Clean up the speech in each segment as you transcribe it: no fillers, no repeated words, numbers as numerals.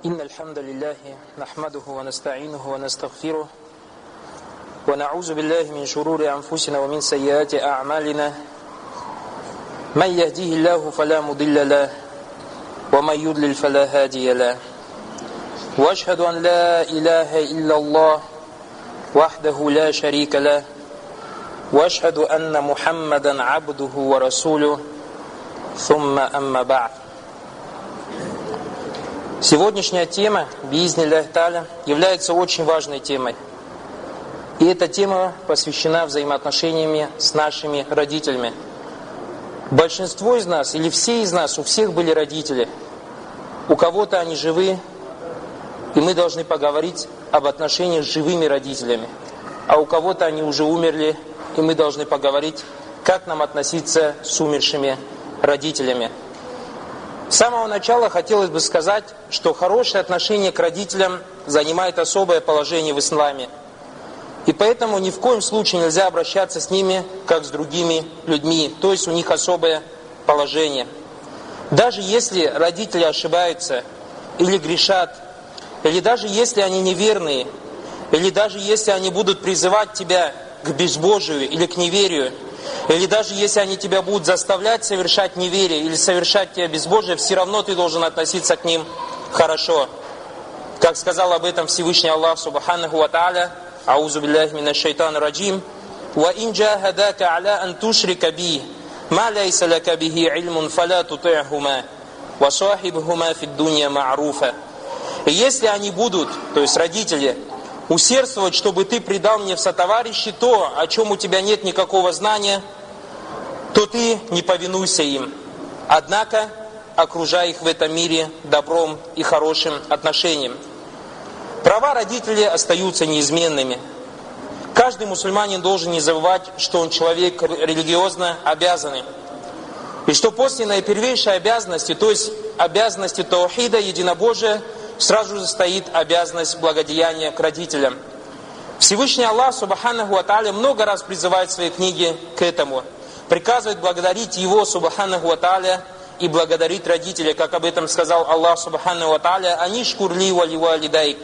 إن الحمد لله نحمده ونستعينه ونستغفره ونعوذ بالله من شرور أنفسنا ومن سيئات أعمالنا من يهديه الله فلا مضل له ومن يضلل فلا هادي له وأشهد أن لا إله إلا الله وحده لا شريك له وأشهد أن محمدا عبده ورسوله ثم أما بعد. Сегодняшняя тема, биизниллахи тааля, является очень важной темой. И эта тема посвящена взаимоотношениями с нашими родителями. Большинство из нас, или все из нас, у всех были родители. У кого-то они живы, и мы должны поговорить об отношениях с живыми родителями. А у кого-то они уже умерли, и мы должны поговорить, как нам относиться с умершими родителями. С самого начала хотелось бы сказать, что хорошее отношение к родителям занимает особое положение в исламе. И поэтому ни в коем случае нельзя обращаться с ними, как с другими людьми. То есть у них особое положение. Даже если родители ошибаются, или грешат, или даже если они неверные, или даже если они будут призывать тебя к безбожию или к неверию, или даже если они тебя будут заставлять совершать неверие или совершать тебе безбожие, все равно ты должен относиться к ним хорошо. Как сказал об этом Всевышний Аллах Субханаху ва Тааля, аузу билляхи минаш шайтанир раджим, ва ин джахадака аля ан тушрика би ма лайса лака бихи ильмун фаля тути'хума ва сахибхума фид дунья ма'руфа. И если они будут, то есть родители, усердствовать, чтобы ты предал мне в сотоварищи то, о чем у тебя нет никакого знания, то ты не повинуйся им. Однако, окружай их в этом мире добром и хорошим отношением. Права родителей остаются неизменными. Каждый мусульманин должен не забывать, что он человек религиозно обязанный. И что после наипервейшей обязанности, то есть обязанности таухида, единобожия, сразу же стоит обязанность благодеяния к родителям. Всевышний Аллах Субханаху ва Тааля много раз призывает в своей книге к этому. Приказывает благодарить Его Субханаху ва Тааля и благодарить родителей, как об этом сказал Аллах Субханаху ва Тааля, «Анишкурли вали валидайк».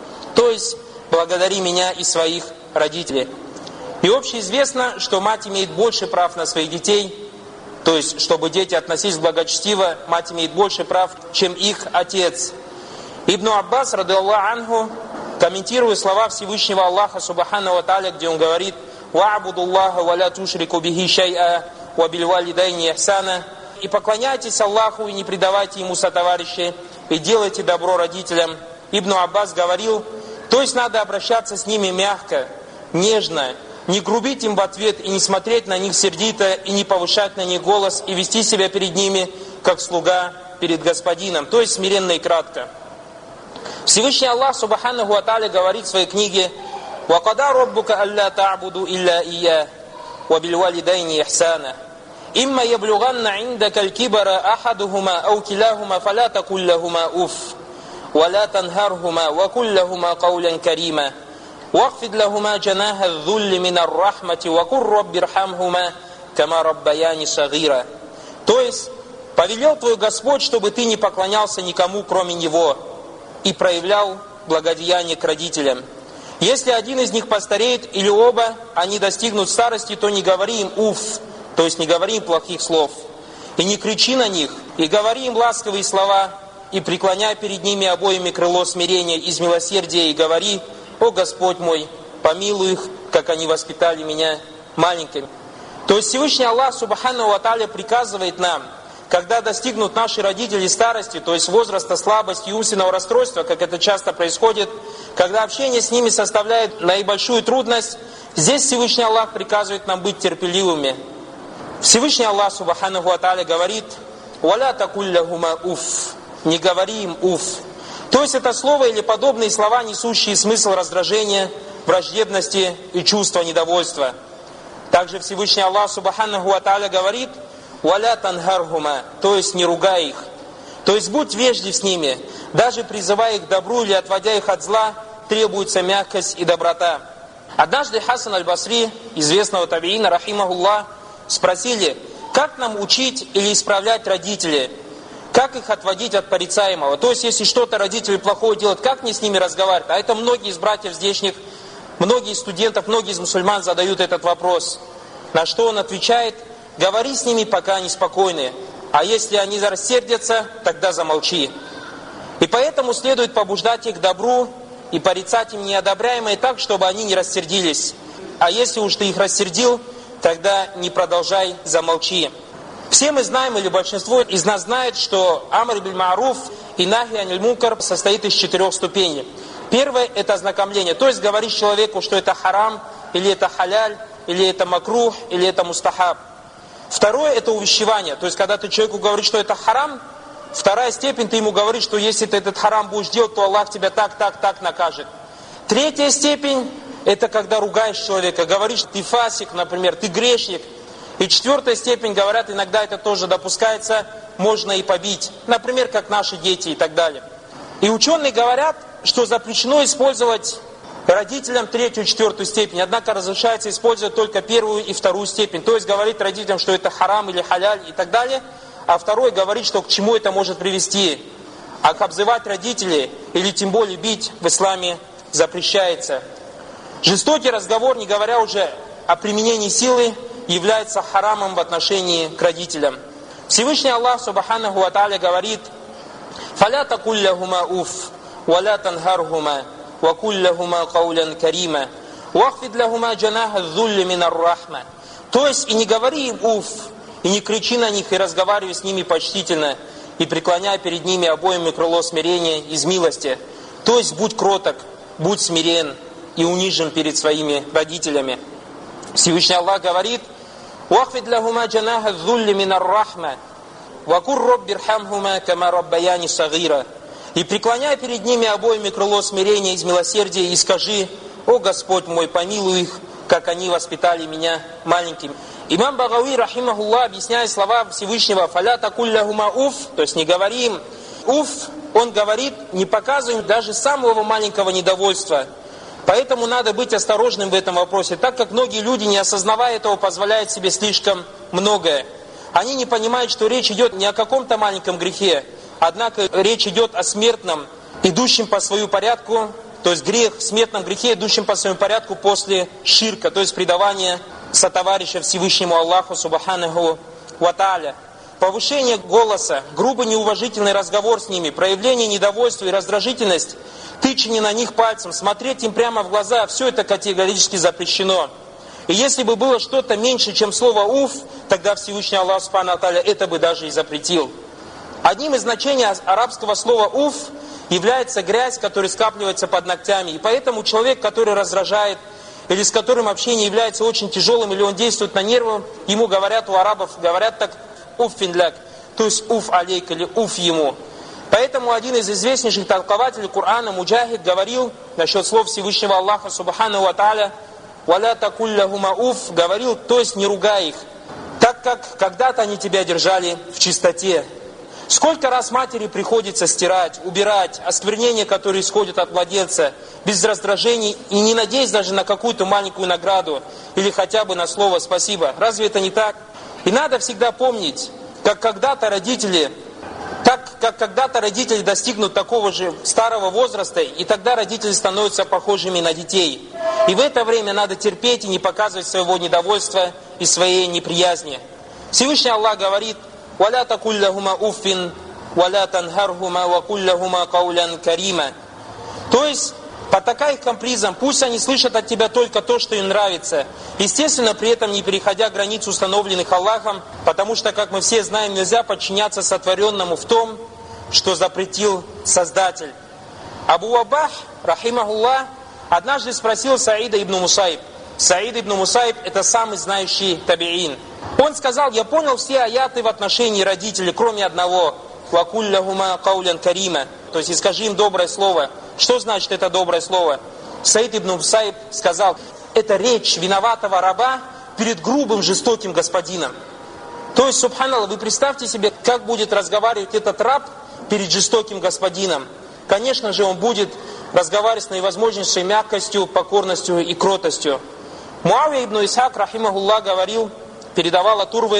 То есть, благодари меня и своих родителей. И общеизвестно, что мать имеет больше прав на своих детей, то есть, чтобы дети относились благочестиво, мать имеет больше прав, чем их отец. Ибн Аббас, радиллаху анху, комментируя слова Всевышнего Аллаха Субханаху ва Тааля, где он говорит: «Ва'буду Аллаха ва ля тушрику бихи шай'a ва биль валидайни ихсана». И поклоняйтесь Аллаху и не предавайте Ему сотоварищей, и делайте добро родителям. Ибн Аббас говорил, то есть надо обращаться с ними мягко, нежно, не грубить им в ответ и не смотреть на них сердито, и не повышать на них голос, и вести себя перед ними, как слуга перед господином, то есть смиренно и кратко. Всевышний Аллах Субханаху ва Тааля говорит в своей книге: «Вакада раббука алля та'буду илля ия, ва биль валидайни ихсана. Имма яблуганна индака аль-кибара ахадухума ау килахума фаля такуль лахума уф, ва ла танхархума, ва куль лахума каулян карима, вахфид лахума джанаха адh-dhulli мин ар-рахмати, ва кур раббирхамхума, кама раббаяни сагира». То есть, повелел твой Господь, чтобы ты не поклонялся никому, кроме Него, и проявлял благодеяние к родителям. Если один из них постареет или оба, они достигнут старости, то не говори им «уф», то есть не говори им плохих слов. И не кричи на них, и говори им ласковые слова, и преклоняй перед ними обоими крыло смирения из милосердия, и говори: «О Господь мой, помилуй их, как они воспитали меня маленьким». То есть Всевышний Аллах Субханаху ва Тааля приказывает нам, когда достигнут наши родители старости, то есть возраста слабости и умственного расстройства, как это часто происходит, когда общение с ними составляет наибольшую трудность, здесь Всевышний Аллах приказывает нам быть терпеливыми. Всевышний Аллах Субханаху ва Тааля говорит: «Валя такуль лахума уф», не говори им «уф». То есть это слово или подобные слова, несущие смысл раздражения, враждебности и чувства недовольства. Также Всевышний Аллах Субханаху ва Тааля говорит: «Валя танхархума», то есть не ругай их. То есть будь вежлив с ними, даже призывая их к добру или отводя их от зла, требуется мягкость и доброта. Однажды Хасан аль-Басри, известного табиина, рахимахуллах, спросили: как нам учить или исправлять родителей? как их отводить от порицаемого. То есть, если что-то родители плохое делают, как мне с ними разговаривать? А это многие из братьев здешних, многие из студентов, многие из мусульман задают этот вопрос. На что он отвечает: говори с ними, пока они спокойны. А если они рассердятся, тогда замолчи. И поэтому следует побуждать их к добру и порицать им неодобряемое так, чтобы они не рассердились. А если уж ты их рассердил, тогда не продолжай, замолчи. Все мы знаем, или большинство из нас знает, что амр биль-ма'руф и нахи аниль мункар состоит из 4 ступеней. Первое – это ознакомление. То есть говоришь человеку, что это харам, или это халяль, или это макрух, или это мустахаб. Второе – это увещевание. То есть когда ты человеку говоришь, что это харам, вторая степень, ты ему говоришь, что если ты этот харам будешь делать, то Аллах тебя так накажет. Третья степень – это когда ругаешь человека, говоришь, ты фасик, например, ты грешник. И 4-я степень, говорят, иногда это тоже допускается, можно и побить. Например, как наши дети и так далее. И ученые говорят, что запрещено использовать родителям 3-ю и 4-ю степень, однако разрешается использовать только 1-ю и 2-ю степень. То есть говорить родителям, что это харам или халяль и так далее, а второй говорит, что к чему это может привести. А обзывать родителей или тем более бить в исламе запрещается. Жестокий разговор, не говоря уже о применении силы, является харамом в отношении к родителям. Всевышний Аллах Субханаху ва Тааля говорит: «Фаля такуль лахума уф, валя танхархума, ва куль лахума каулян карима, вахфид лахума джанаха зулли минар рахма». То есть и не говори им уф, и не кричи на них, и разговаривай с ними почтительно, и преклоняй перед ними обоими крыло смирения из милости. То есть будь кроток, будь смирен и унижен перед своими родителями. Всевышний Аллах говорит: «Вахфид лахума джанаха зулли минар рахма, ва кур робби рхамхума кама раббаяни сагира». И преклоняй перед ними обоими крыло смирения из милосердия и скажи: «О Господь мой, помилуй их, как они воспитали меня маленьким». Имам Багауи, рахимахуллах, объясняя слова Всевышнего: «Фаля такуль лахума уф», то есть не говори им уф, он говорит, не показывай даже самого маленького недовольства. Поэтому надо быть осторожным в этом вопросе, так как многие люди, не осознавая этого, позволяют себе слишком многое. Они не понимают, что речь идет не о каком-то маленьком грехе, однако речь идет о смертном, идущем по своему порядку, то есть грех в смертном грехе, идущем по своему порядку после ширка, то есть предавания сотоварища Всевышнему Аллаху Субханаху ва Тааля. Повышение голоса, грубый неуважительный разговор с ними, проявление недовольства и раздражительность, тычение на них пальцем, смотреть им прямо в глаза, все это категорически запрещено. И если бы было что-то меньше, чем слово «уф», тогда Всевышний Аллах Субхану ва Тааля это бы даже и запретил. Одним из значений арабского слова «уф» является грязь, которая скапливается под ногтями. И поэтому человек, который раздражает, или с которым общение является очень тяжелым, или он действует на нервы, ему говорят, у арабов говорят так «уффинляк», то есть «уф алейк» или «уф ему». Поэтому один из известнейших толкователей Корана, Муджахид, говорил насчет слов Всевышнего Аллаха Субхану ва Тааля: «Валя такуль лахума уф», говорил, то есть не ругай их, так как когда-то они тебя держали в чистоте. Сколько раз матери приходится стирать, убирать, осквернения, которые исходят от младенца, без раздражений, и не надеясь даже на какую-то маленькую награду, или хотя бы на слово «спасибо». Разве это не так? И надо всегда помнить, как когда-то родители достигнут такого же старого возраста, и тогда родители становятся похожими на детей. И в это время надо терпеть и не показывать своего недовольства и своей неприязни. Всевышний Аллах говорит: «Валя такуль лахума уффин, валя танхархума, ва куль лахума каулян карима». То есть, потакай их капризам, пусть они слышат от тебя только то, что им нравится. Естественно, при этом не переходя границ, установленных Аллахом, потому что, как мы все знаем, нельзя подчиняться сотворенному в том, что запретил Создатель. Абу Ваббах, рахимахуллах, однажды спросил Саида ибн Мусайб. Саид ибн Мусайб – это самый знающий табиин. Он сказал: «Я понял все аяты в отношении родителей, кроме одного. Ва куль лахума каулян карима». То есть, и скажи им доброе слово. Что значит это доброе слово? Саид ибн Мусайб сказал: это речь виноватого раба перед грубым, жестоким господином. То есть, субханаллах, вы представьте себе, как будет разговаривать этот раб перед жестоким господином. Конечно же, он будет разговаривать с наивозможнейшей мягкостью, покорностью и кротостью. Муавия ибн Исхак, рахимахуллах, говорил, передавал от Урвы,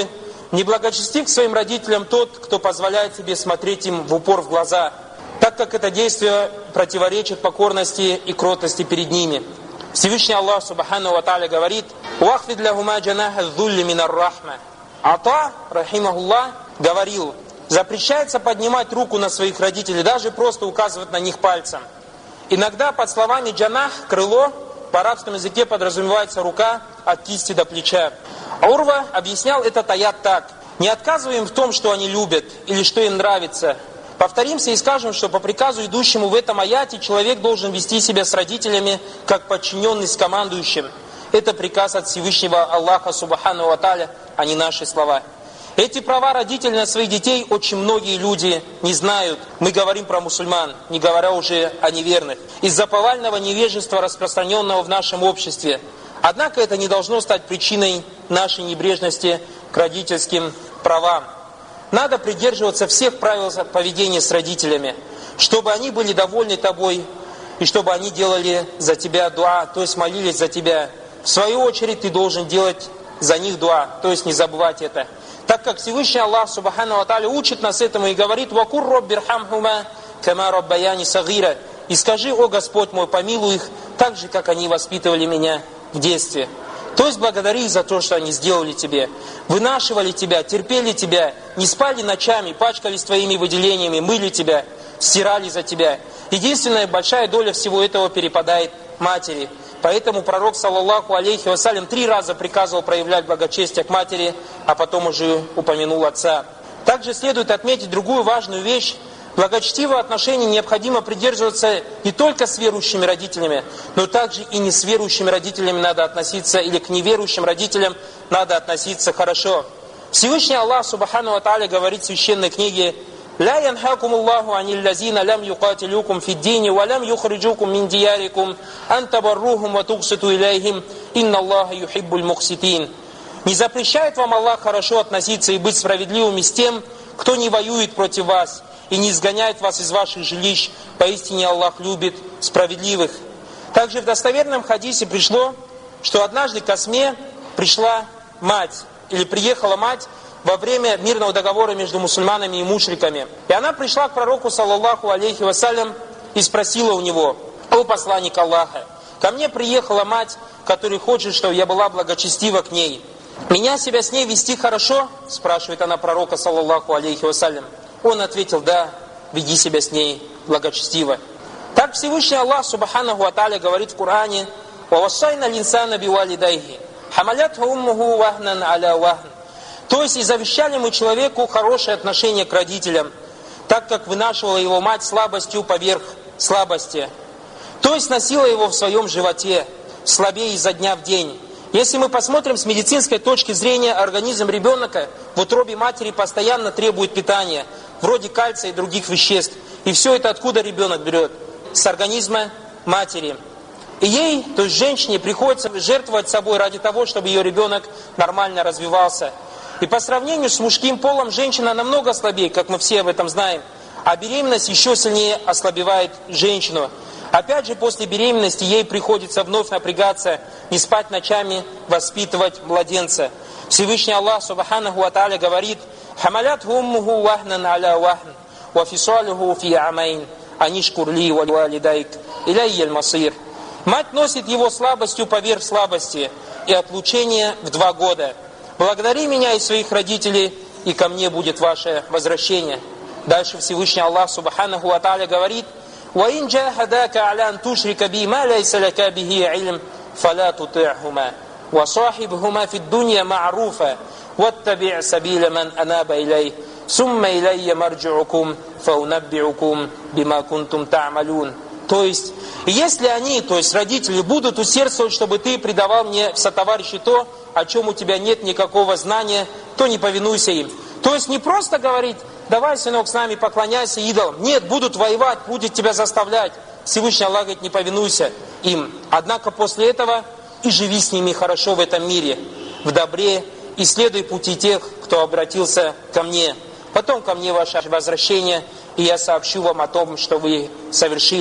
Неблагочестив к своим родителям тот, кто позволяет себе смотреть им в упор в глаза, так как это действие противоречит покорности и кротости перед ними. Всевышний Аллах Субхану ва Тааля говорит: «Вахфид лахума джанаха зулли минар рахма». Ата, рахимахуллах, говорил: запрещается поднимать руку на своих родителей, даже просто указывать на них пальцем. Иногда под словами джанах, крыло, в арабском языке подразумевается рука от кисти до плеча. Урва объяснял этот аят так: не отказываем в том, что они любят или что им нравится. Повторимся и скажем, что по приказу, идущему в этом аяте, человек должен вести себя с родителями как подчиненный с командующим. Это приказ от Всевышнего Аллаха Субхану ва Тааля, а не наши слова. Эти права родителей на своих детей очень многие люди не знают. Мы говорим про мусульман, не говоря уже о неверных, из-за повального невежества, распространенного в нашем обществе. Однако это не должно стать причиной нашей небрежности к родительским правам. Надо придерживаться всех правил поведения с родителями, чтобы они были довольны тобой, и чтобы они делали за тебя дуа, то есть молились за тебя. В свою очередь ты должен делать за них дуа, то есть не забывать это. Так как Всевышний Аллах Субхану ва Тааля учит нас этому и говорит: «Вакур роббирхамхума кама роббаяни сагира». И скажи: «О Господь мой, помилуй их, так же, как они воспитывали меня в детстве». То есть благодари их за то, что они сделали тебе. Вынашивали тебя, терпели тебя, не спали ночами, пачкались твоими выделениями, мыли тебя, стирали за тебя. Единственная большая доля всего этого перепадает матери. Поэтому пророк, саллаллаху алейхи вассалям, 3 раза приказывал проявлять благочестие к матери, а потом уже упомянул отца. Также следует отметить другую важную вещь. Благочестивого отношения необходимо придерживаться не только с верующими родителями, но также и не с верующими родителями надо относиться, или к неверующим родителям надо относиться хорошо. Всевышний Аллах Субхану ва Тааля говорит в священной книге: «Ля янхакум Аллаху анил лазина лям юкатилюкум фиддини ва лям юхриджукум мин диярикум ан табаррухум ва тукситу илейхим инна Аллаха юхиббуль мукситин». Не запрещает вам Аллах хорошо относиться и быть справедливыми с тем, кто не воюет против вас и не изгоняет вас из ваших жилищ. Поистине Аллах любит справедливых. Также в достоверном хадисе пришло, что однажды к Асме пришла мать, или приехала мать во время мирного договора между мусульманами и мушриками. И она пришла к пророку, саллаллаху алейхи вассалям, и спросила у него: «О посланник Аллаха, ко мне приехала мать, которая хочет, чтобы я была благочестива к ней. Меня себя с ней вести хорошо?» Спрашивает она пророка, саллаллаху алейхи вассалям. Он ответил: «Да, веди себя с ней благочестиво». Так Всевышний Аллах Субханаху ва Тааля говорит в Коране: «Вавассайна линсана бивалидайхи, хамалятху уммуху вахнан аля вахн». То есть и завещали мы человеку хорошее отношение к родителям, так как вынашивала его мать слабостью поверх слабости. То есть носила его в своем животе, слабее изо дня в день. Если мы посмотрим с медицинской точки зрения, организм ребенка в утробе матери постоянно требует питания, вроде кальция и других веществ. И все это откуда ребенок берет? С организма матери. И ей, то есть женщине, приходится жертвовать собой ради того, чтобы ее ребенок нормально развивался. И по сравнению с мужским полом женщина намного слабее, как мы все об этом знаем. А беременность еще сильнее ослабевает женщину. Опять же, после беременности ей приходится вновь напрягаться, не спать ночами, воспитывать младенца. Всевышний Аллах Субханаху ва Тааля говорит: «Хамалятху уммуху вахнан аля вахн, ва фисалюху фи амайн, анишкур ли ва валидайк, иляйяль масир». Мать носит его слабостью поверх слабости и отлучение в 2 года. «Благодари меня и своих родителей, и ко мне будет ваше возвращение». Дальше Всевышний Аллах Субханаху ва Тааля говорит: وَإِنْ جَاهَدَاكَ عَلَىٰ أَنْ تُشْرِكَ بِي مَا لَيْسَ لَكَ بِهِ عِلْمٌ فَلَا تُطِعْهُمَا وَصَاحِبْهُمَا فِي الدُّنْيَا مَعْرُوفًا وَاتَّبِعْ سَبِيلَ مَنْ أَنَابَ إِلَيَّ ثُمَّ إِلَيَّ مَرْجِعُكُمْ فَأُنَبِّئُكُمْ بِمَا كُنْتُمْ تَعْمَلُونَ. То есть, если они, то есть родители, будут усердствовать, чтобы ты предавал мне в сотоварищи то, о чем у тебя нет никакого знания, то не повинуйся им. То есть не просто говорить: давай, сынок, с нами поклоняйся идолам. Нет, будут воевать, будет тебя заставлять. Всевышний Аллах говорит: не повинуйся им. Однако после этого и живи с ними хорошо в этом мире, в добре, и следуй пути тех, кто обратился ко мне. Потом ко мне ваше возвращение, и я сообщу вам о том, что вы совершили.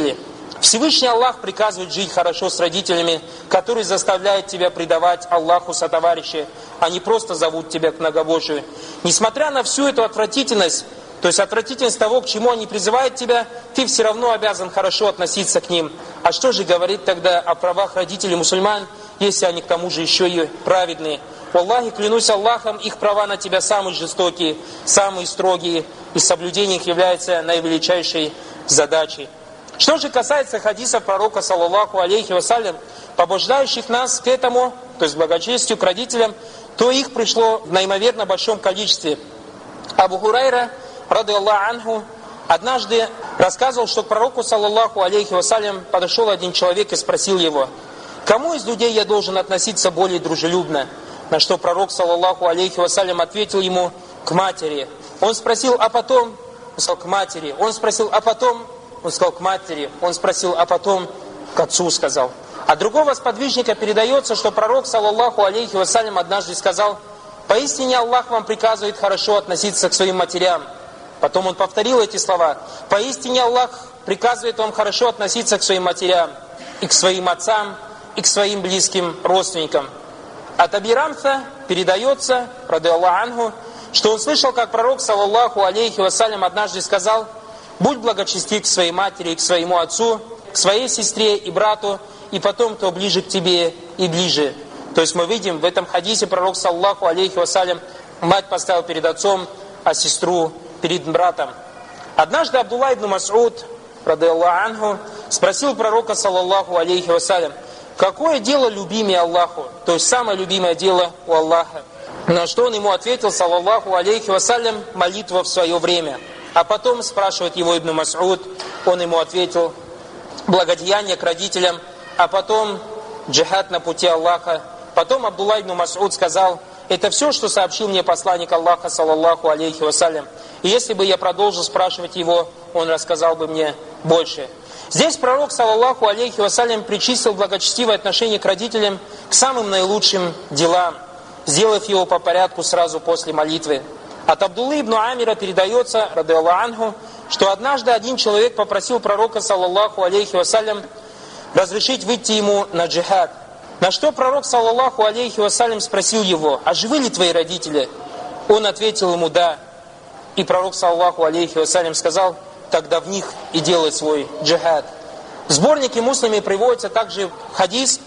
Всевышний Аллах приказывает жить хорошо с родителями, которые заставляют тебя предавать Аллаху сотоварища, а не просто зовут тебя к многобожию. Несмотря на всю эту отвратительность, то есть отвратительность того, к чему они призывают тебя, ты все равно обязан хорошо относиться к ним. А что же говорит тогда о правах родителей мусульман, если они к тому же еще и праведные? Аллахи, клянусь Аллахом, их права на тебя самые жестокие, самые строгие, и соблюдение их является наивеличайшей задачей. Что же касается хадисов пророка, саллаллаху алейхи вассалям, побуждающих нас к этому, то есть благочестию к родителям, то их пришло в неимоверно большом количестве. Абу Хурайра, рады Аллаху анху, однажды рассказывал, что к пророку, саллаллаху алейхи вассалям, подошел один человек и спросил его: «Кому из людей я должен относиться более дружелюбно?» На что пророк, саллаллаху алейхи вассалям, ответил ему: «К матери». Он спросил: «А потом?» Он сказал: «К матери». Он спросил: «А потом?» Он сказал: «К матери». Он спросил: «А потом?» «К отцу», сказал. А другого сподвижника передается, что пророк, саллаллаху алейхи вассалям, однажды сказал: «Поистине Аллах вам приказывает хорошо относиться к своим матерям». Потом он повторил эти слова: «Поистине Аллах приказывает вам хорошо относиться к своим матерям, и к своим отцам, и к своим близким родственникам». От Аби Рамса передается, рады Аллаху анху, что он слышал, как пророк, саллаллаху алейхи вассалям, однажды сказал: «Будь благочестив к своей матери и к своему отцу, к своей сестре и брату, и потом, кто ближе к тебе и ближе». То есть мы видим в этом хадисе пророк, саллаллаху алейхи вассалям, мать поставил перед отцом, а сестру перед братом. Однажды Абдулла ибн Мас'уд, рады Аллаху анху, спросил пророка, саллаллаху алейхи вассалям: «Какое дело любимее Аллаху?» То есть самое любимое дело у Аллаха. На что он ему ответил, саллаллаху алейхи вассалям: «Молитва в свое время». А потом спрашивает его Ибн Мас'уд, он ему ответил: «Благодеяние к родителям», а потом джихад на пути Аллаха. Потом Абдулла ибн Мас'уд сказал: «Это все, что сообщил мне посланник Аллаха, саллаллаху алейхи вассалям. И если бы я продолжил спрашивать его, он рассказал бы мне больше». Здесь пророк, саллаллаху алейхи вассалям, причислил благочестивое отношение к родителям к самым наилучшим делам, сделав его по порядку сразу после молитвы. От Абдуллы ибн Амира передается, рады Аллаху анху, что однажды один человек попросил пророка, саллаллаху алейхи вассалям, разрешить выйти ему на джихад. На что пророк, саллаллаху алейхи вассалям, спросил его: «А живы ли твои родители?» Он ответил ему: «Да». И пророк, саллаллаху алейхи вассалям, сказал: «Тогда в них и делай свой джихад». В сборнике Муслиме приводится также хадис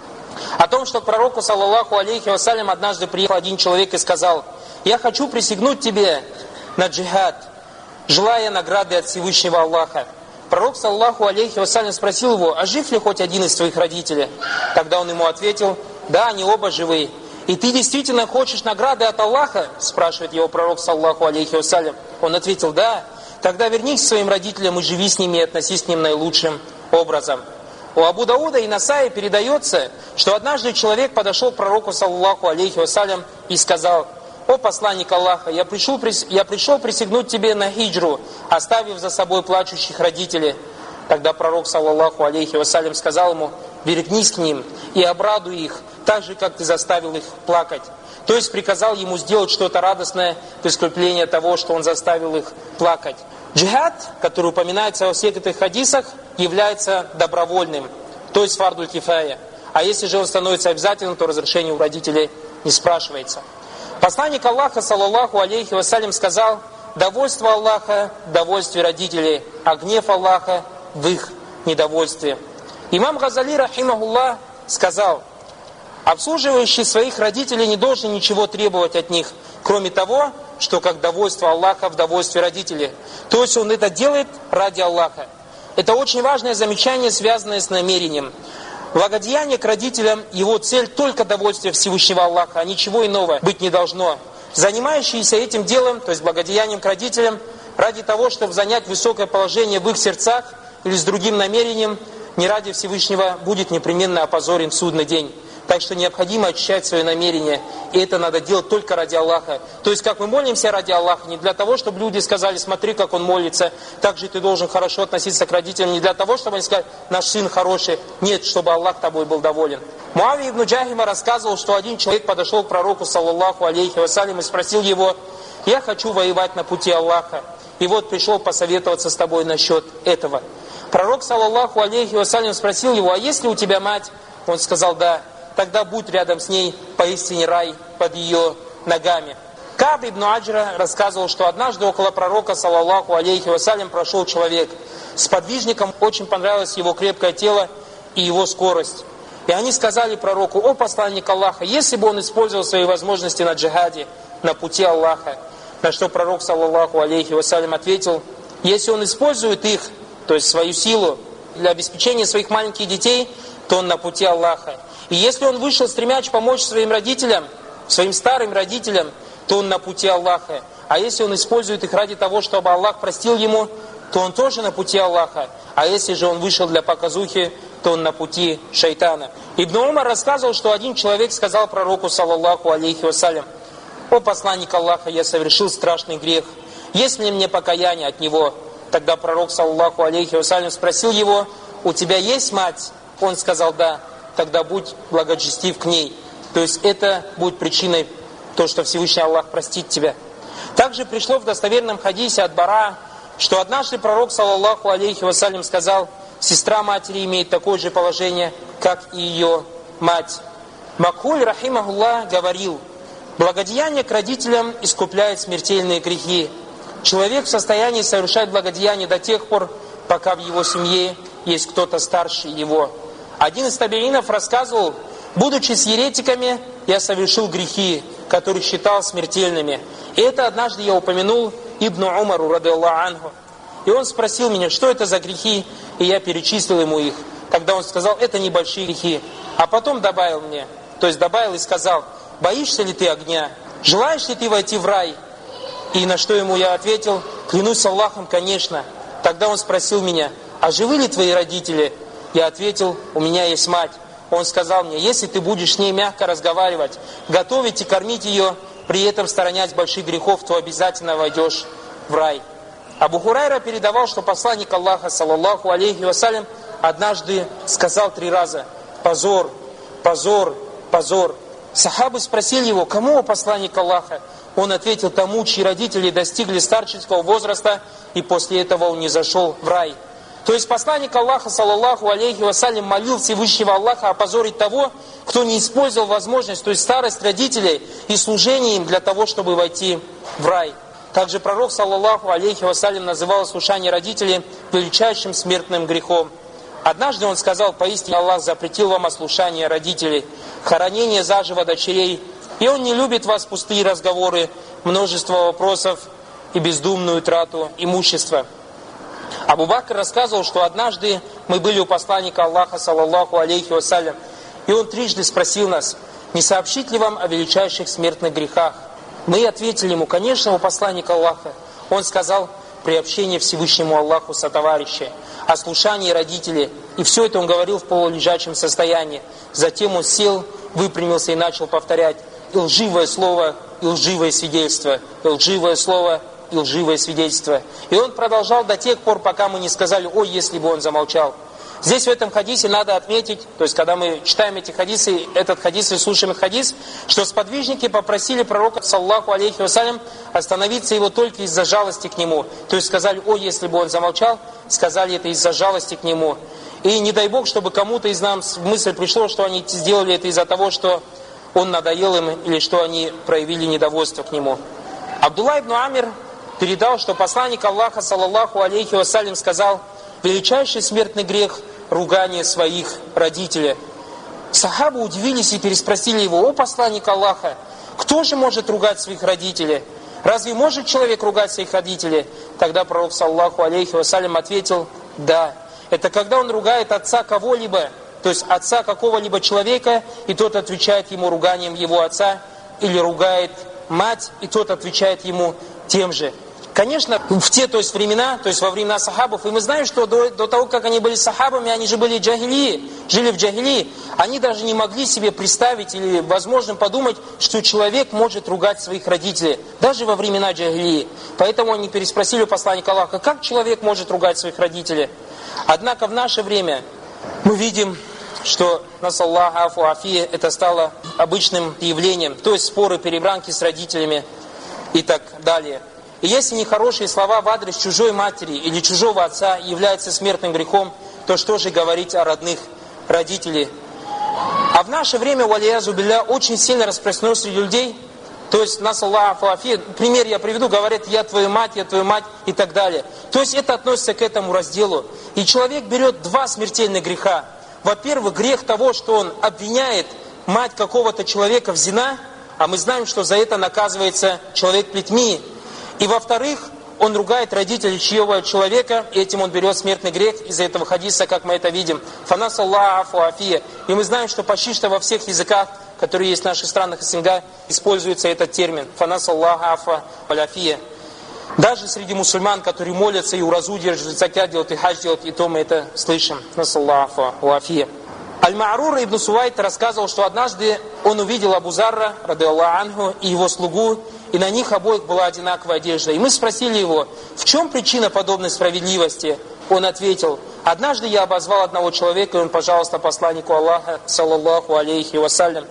о том, что к пророку, саллаллаху алейхи вассалям, однажды приехал один человек и сказал: «Я хочу присягнуть тебе на джихад, желая награды от Всевышнего Аллаха». Пророк, саллаллаху алейхи вассалям, спросил его: «А жив ли хоть один из твоих родителей?» Тогда он ему ответил: «Да, они оба живы». «И ты действительно хочешь награды от Аллаха?» спрашивает его пророк, саллаллаху алейхи вассалям. Он ответил: «Да». «Тогда вернись к своим родителям и живи с ними, и относись к ним наилучшим образом». У Абу Дауда и Насаи передается, что однажды человек подошел к пророку, саллаллаху алейхи вассалям, и сказал: «О посланник Аллаха, я пришел присягнуть тебе на хиджру, оставив за собой плачущих родителей». Тогда пророк, саллаллаху алейхи вассалям, сказал ему: «Вернись к ним и обрадуй их, так же, как ты заставил их плакать». То есть приказал ему сделать что-то радостное в искупление того, что он заставил их плакать. Джихад, который упоминается во всех этих хадисах, является добровольным, то есть фардуль кифая. А если же он становится обязательным, то разрешение у родителей не спрашивается. Посланник Аллаха, саллаллаху алейхи вассалям, сказал: «Довольство Аллаха – довольствие родителей, а гнев Аллаха – в их недовольстве». Имам Газали, рахимахуллах, сказал: «Обслуживающий своих родителей не должен ничего требовать от них, кроме того, что как довольство Аллаха в довольстве родителей». То есть он это делает ради Аллаха. Это очень важное замечание, связанное с намерением. Благодеяние к родителям, его цель только довольствие Всевышнего Аллаха, а ничего иного быть не должно. Занимающиеся этим делом, то есть благодеянием к родителям, ради того, чтобы занять высокое положение в их сердцах или с другим намерением, не ради Всевышнего, будет непременно опозорен в судный день. Так что необходимо очищать свое намерение. И это надо делать только ради Аллаха. То есть, как мы молимся ради Аллаха, не для того, чтобы люди сказали: «Смотри, как он молится». Также ты должен хорошо относиться к родителям. Не для того, чтобы они сказали: «Наш сын хороший». Нет, чтобы Аллах тобой был доволен. Муавия ибн Джахима рассказывал, что один человек подошел к пророку, саллаллаху алейхи вассалям, и спросил его: «Я хочу воевать на пути Аллаха. И вот пришел посоветоваться с тобой насчет этого». Пророк, саллаллаху алейхи вассалям, спросил его: а есть ли у тебя мать? Он сказал: да. Тогда будь рядом с ней, поистине рай под ее ногами. Кааб ибн Аджра рассказывал, что однажды около пророка, саллаллаху алейхи вассалям, прошел человек. Сподвижникам очень понравилось его крепкое тело и его скорость. И они сказали пророку: о посланник Аллаха, если бы он использовал свои возможности на джихаде, на пути Аллаха. На что пророк, саллаллаху алейхи вассалям, ответил: если он использует их, то есть свою силу, для обеспечения своих маленьких детей, то он на пути Аллаха. И если он вышел стремясь помочь своим родителям, своим старым родителям, то он на пути Аллаха. А если он использует их ради того, чтобы Аллах простил ему, то он тоже на пути Аллаха. А если же он вышел для показухи, то он на пути шайтана. Ибн Умар рассказывал, что один человек сказал пророку, саллаллаху алейхи вассалям: о посланник Аллаха, я совершил страшный грех. Есть ли мне покаяние от него? Тогда пророк, саллаллаху алейхи вассалям, спросил его: у тебя есть мать? Он сказал: да. Тогда будь благочестив к ней. То есть это будет причиной то, что Всевышний Аллах простит тебя. Также пришло в достоверном хадисе от Бара, что однажды пророк, саллаллаху алейхи вассалям, сказал: сестра матери имеет такое же положение, как и ее мать. Макхуль, рахимахуллах, говорил: благодеяние к родителям искупляет смертельные грехи. Человек в состоянии совершать благодеяние до тех пор, пока в его семье есть кто-то старше его. Один из табеинов рассказывал: будучи с еретиками, я совершил грехи, которые считал смертельными. И это однажды я упомянул Ибну Умару, радиаллаху анху. И он спросил меня, что это за грехи, и я перечислил ему их. Тогда он сказал: это небольшие грехи. А потом добавил мне, то есть добавил и сказал: боишься ли ты огня? Желаешь ли ты войти в рай? И на что ему я ответил: клянусь Аллахом, конечно. Тогда он спросил меня: а живы ли твои родители? Я ответил: у меня есть мать. Он сказал мне: если ты будешь с ней мягко разговаривать, готовить и кормить ее, при этом сторонясь больших грехов, то обязательно войдешь в рай. Абу Хурайра передавал, что посланник Аллаха, саллаллаху алейхи вассалям, однажды сказал 3 раза: позор, позор, позор. Сахабы спросили его: кому, посланник Аллаха? Он ответил: тому, чьи родители достигли старческого возраста, и после этого он не зашел в рай. То есть посланник Аллаха, саллаллаху алейхи вассалям, молил Всевышнего Аллаха опозорить того, кто не использовал возможность, то есть старость родителей и служение им для того, чтобы войти в рай. Также пророк, саллаллаху алейхи вассалям, называл слушание родителей величайшим смертным грехом. Однажды он сказал: поистине Аллах запретил вам ослушание родителей, хоронение заживо дочерей, и Он не любит вас пустые разговоры, множество вопросов и бездумную трату имущества. Абу Бакр рассказывал, что однажды мы были у посланника Аллаха, саллаллаху алейхи вассалям, и он трижды спросил нас: не сообщить ли вам о величайших смертных грехах? Мы ответили ему: конечно, у посланника Аллаха. Он сказал: приобщение Всевышнему Аллаху сотоварища, ослушание родителей. И все это он говорил в полулежачем состоянии. Затем он сел, выпрямился и начал повторять: и лживое слово, и лживое свидетельство, и лживое слово, и лживое свидетельство. И он продолжал до тех пор, пока мы не сказали: ой, если бы он замолчал. Здесь в этом хадисе надо отметить, то есть когда мы читаем эти хадисы, этот хадис и слушаем этот хадис, что сподвижники попросили пророка, саллаллаху алейхи вассалям, остановиться его только из-за жалости к нему. То есть сказали: ой, если бы он замолчал, сказали это из-за жалости к нему. И не дай Бог, чтобы кому-то из нас в мысль пришло, что они сделали это из-за того, что он надоел им, или что они проявили недовольство к нему. Абдулла ибн Амир передал, что посланник Аллаха, саллаллаху алейхи вассалям, сказал: величайший смертный грех – ругание своих родителей. Сахабы удивились и переспросили его: о посланник Аллаха, кто же может ругать своих родителей? Разве может человек ругать своих родителей? Тогда пророк, саллаллаху алейхи вассалям, ответил: да. Это когда он ругает отца кого-либо, то есть отца какого-либо человека, и тот отвечает ему руганием его отца, или ругает мать, и тот отвечает ему тем же. Конечно, в те, то есть времена, то есть во времена сахабов, и мы знаем, что до того, как они были сахабами, они же были джахили, жили в джахили, они даже не могли себе представить или возможно подумать, что человек может ругать своих родителей, даже во времена джахили. Поэтому они переспросили у посланника Аллаха: как человек может ругать своих родителей? Однако в наше время мы видим, что насаллаху афу афия, это стало обычным явлением, то есть споры, перебранки с родителями и так далее. И если нехорошие слова в адрес чужой матери или чужого отца являются смертным грехом, то что же говорить о родных родителей? А в наше время, валиязу билля, очень сильно распространено среди людей, то есть, нас Аллаху афия, пример я приведу, говорят, я твою мать и так далее. То есть это относится к этому разделу. И человек берет два смертельных греха. Во-первых, грех того, что он обвиняет мать какого-то человека в зина, а мы знаем, что за это наказывается человек плетьми. И во-вторых, он ругает родителей чьего человека, и этим он берет смертный грех из-за этого хадиса, как мы это видим. Фанас Аллаху афия. И мы знаем, что почти что во всех языках, которые есть в наших странах СНГ, используется этот термин. Фанас Аллаху афия. Даже среди мусульман, которые молятся и уразу держат, закят делают, и хадж делают, и то мы это слышим. Фанас Аллаху афия. Аль-Ма'рур ибн Сувайт рассказывал, что однажды он увидел Абу Зарра, ради Аллаху анху, и его слугу, и на них обоих была одинаковая одежда. И мы спросили его, в чем причина подобной справедливости? Он ответил, однажды я обозвал одного человека, и он, пожалуйста, посланнику Аллаха, саллаллаху алейхи вассалям.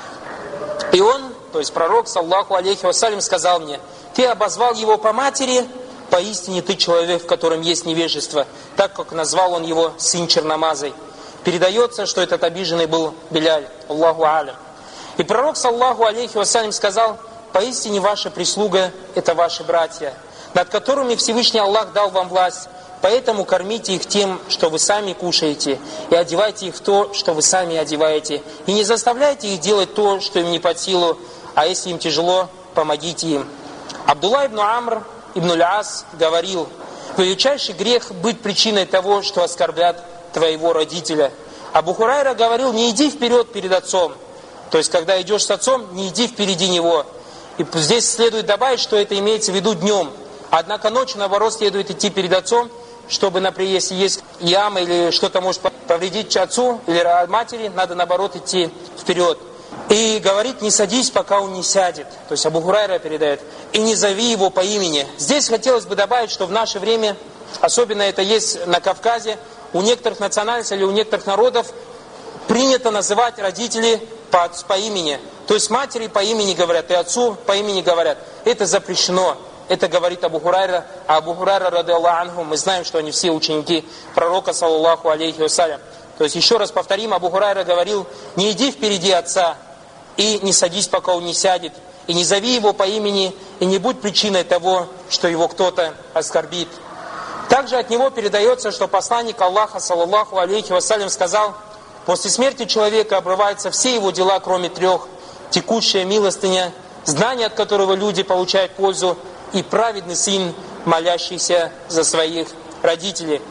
И он, то есть пророк, саллаллаху алейхи вассалям, сказал мне, ты обозвал его по матери, поистине ты человек, в котором есть невежество, так как назвал он его сын черномазой. Передается, что этот обиженный был Биляль, Аллаху алям. И пророк, саллаллаху алейхи вассалям, сказал, поистине ваша прислуга – это ваши братья, над которыми Всевышний Аллах дал вам власть, поэтому кормите их тем, что вы сами кушаете, и одевайте их в то, что вы сами одеваете, и не заставляйте их делать то, что им не под силу, а если им тяжело, помогите им. Абдулла ибн Амр ибн Аль-Ас говорил, величайший грех быть причиной того, что оскорбят твоего родителя. Абу Хурайра говорил, не иди вперед перед отцом, то есть когда идешь с отцом, не иди впереди него. И здесь следует добавить, что это имеется в виду днем. Однако ночью, наоборот, следует идти перед отцом, чтобы, например, если есть яма или что-то может повредить отцу или матери, надо, наоборот, идти вперед. И говорит, не садись, пока он не сядет. То есть Абу Хурайра передает. И не зови его по имени. Здесь хотелось бы добавить, что в наше время, особенно это есть на Кавказе, у некоторых национальностей или у некоторых народов принято называть родителей по имени. То есть матери по имени говорят, и отцу по имени говорят. Это запрещено. Это говорит Абу Хурайра. А Абу Хурайра, ради Аллаху анху, мы знаем, что они все ученики пророка, саллаллаху алейхи вассалям. То есть еще раз повторим, Абу Хурайра говорил, не иди впереди отца, и не садись, пока он не сядет, и не зови его по имени, и не будь причиной того, что его кто-то оскорбит. Также от него передается, что посланник Аллаха, саллаллаху алейхи вассалям, сказал, после смерти человека обрываются все его дела, кроме трех: текущая милостыня, знание, от которого люди получают пользу, и праведный сын, молящийся за своих родителей.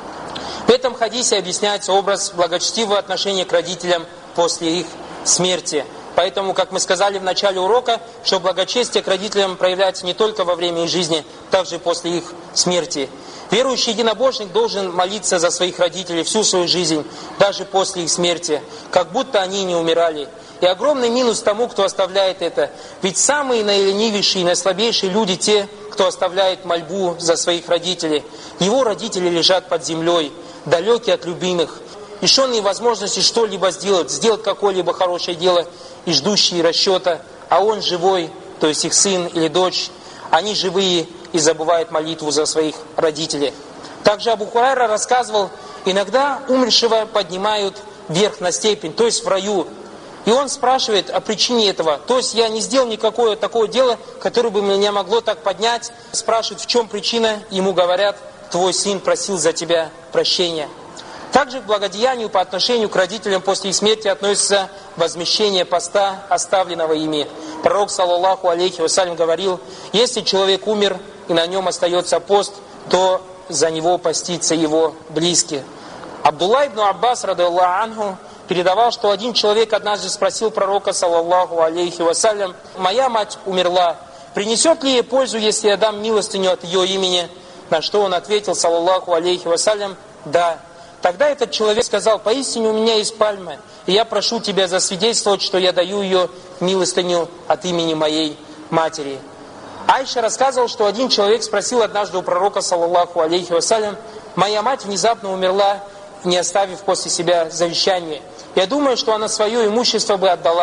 В этом хадисе объясняется образ благочестивого отношения к родителям после их смерти. Поэтому, как мы сказали в начале урока, что благочестие к родителям проявляется не только во время их жизни, также и после их смерти. Верующий единобожник должен молиться за своих родителей всю свою жизнь, даже после их смерти, как будто они не умирали. И огромный минус тому, кто оставляет это. Ведь самые наиленивейшие и наислабейшие люди те, кто оставляет мольбу за своих родителей. Его родители лежат под землей, далекие от любимых, лишенные возможности что-либо сделать какое-либо хорошее дело и ждущие расчета. А он живой, то есть их сын или дочь, они живые и забывают молитву за своих родителей. Также Абу Хурайра рассказывал, иногда умершего поднимают вверх на степень, то есть в раю. И он спрашивает о причине этого. То есть я не сделал никакое такое дело, которое бы меня могло так поднять. Спрашивает, в чем причина. Ему говорят, твой сын просил за тебя прощения. Также к благодеянию по отношению к родителям после их смерти относится возмещение поста, оставленного ими. Пророк, саллаллаху алейхи вассалям, говорил, если человек умер и на нем остается пост, то за него постится его близкий. Абдулла ибн Аббас, ради Аллаху анху, передавал, что один человек однажды спросил пророка, саллаллаху алейхи вассалям, моя мать умерла, принесет ли ей пользу, если я дам милостыню от ее имени? На что он ответил, саллаллаху алейхи вассалям, да. Тогда этот человек сказал, поистине у меня есть пальма, и я прошу тебя засвидетельствовать, что я даю ее милостыню от имени моей матери. Айша рассказывал, что один человек спросил однажды у пророка, саллаллаху алейхи вассалям, моя мать внезапно умерла, не оставив после себя завещание. Я думаю, что она свое имущество бы отдала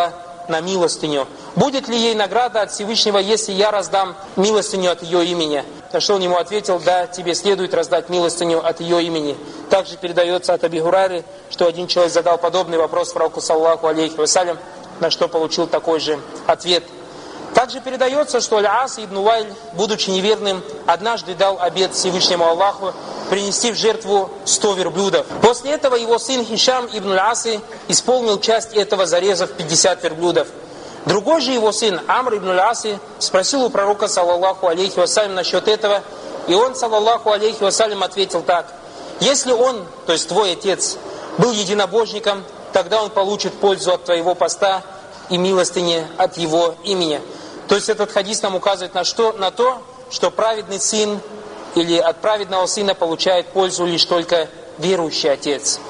на милостыню. Будет ли ей награда от Всевышнего, если я раздам милостыню от ее имени? На что он ему ответил: да, тебе следует раздать милостыню от ее имени. Также передается от Аби Гурайры, что один человек задал подобный вопрос пророку саллаллаху алейхи вассалям, на что получил такой же ответ. Также передается, что Аль-Ас ибн Уайль, будучи неверным, однажды дал обет Всевышнему Аллаху принести в жертву 100 верблюдов. После этого его сын Хишам ибн Аль-Асы исполнил часть этого, зарезав 50 верблюдов. Другой же его сын Амр ибн Аль-Асы спросил у пророка саллаллаху алейхи вассалям насчет этого, и он саллаллаху алейхи вассалям ответил так: если он, то есть твой отец, был единобожником, тогда он получит пользу от твоего поста и милостыни от его имени. То есть этот хадис нам указывает на что? На то, что праведный сын или от праведного сына получает пользу лишь только верующий отец.